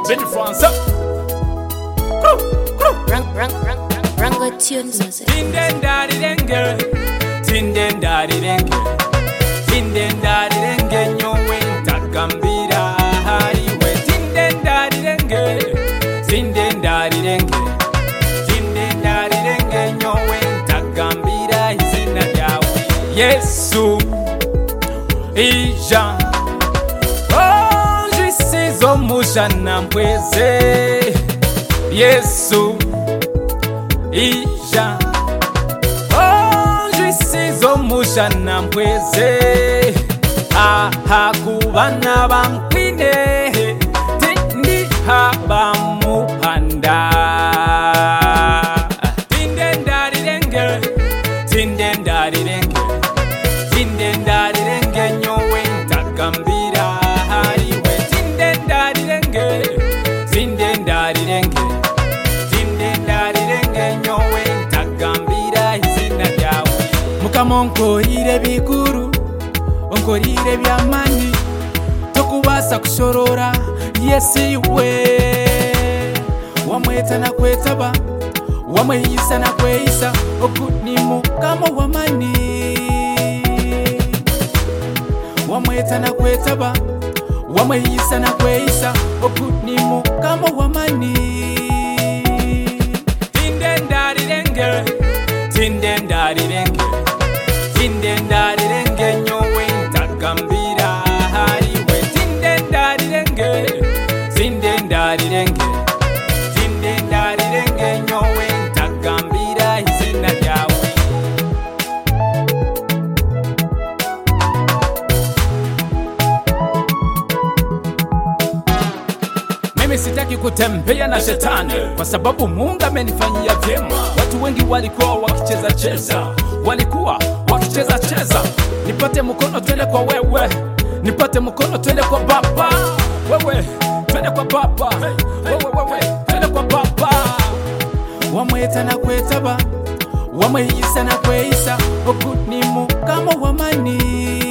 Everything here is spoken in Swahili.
Betty France. Rango tune music. Tinden daddy denge, tinden daddy denge, tinden daddy denge nyowe takambira hariwe. Tinden daddy denge, tinden daddy denge, tinden daddy denge nyowe takambira izina ryawe Yesu ija. Oh, jisizo mushana mpweze Yesu ija. Oh, jisizo mushana mpweze kubana bankwine tindi haba muhanda. Tinden daddy denge, tinden daddy denge, tinden daddy denge nyowe takambira hariwe. Tinden daddy denge, tinden daddy denge, tinden daddy denge nyowe takambira izina ryawe. Mukama onkorire bikuru, onkorire byamani tokubasa kushorora. Yesi we wamweta na kwetaba, wamweyisa na kweyisa, okuni mukama wamani. Wamweta na kwetaba, wamweyisa na kweyisa, okuni mukama wamani. Tinden daddy denge, tinden daddy denge, tinden daddy denge nyowe takambira hariwe. Tinden daddy denge, tinden daddy denge, tinden daddy denge nyowe takambira izina ryawe. Mimi sitaki kutembea na shetani, kwa sababu Mungu amenifanyia vyema. Watu wengi walikuwa wakicheza cheza, walikuwa wakicheza cheza. Nipate mkono twende kwa wewe, nipate mkono twende kwa Baba. Wewe twende kwa Baba, wewe twende kwa Baba. Wamweta na kwetaba, wamweyisa na kweyisa, okuni mukama wamani.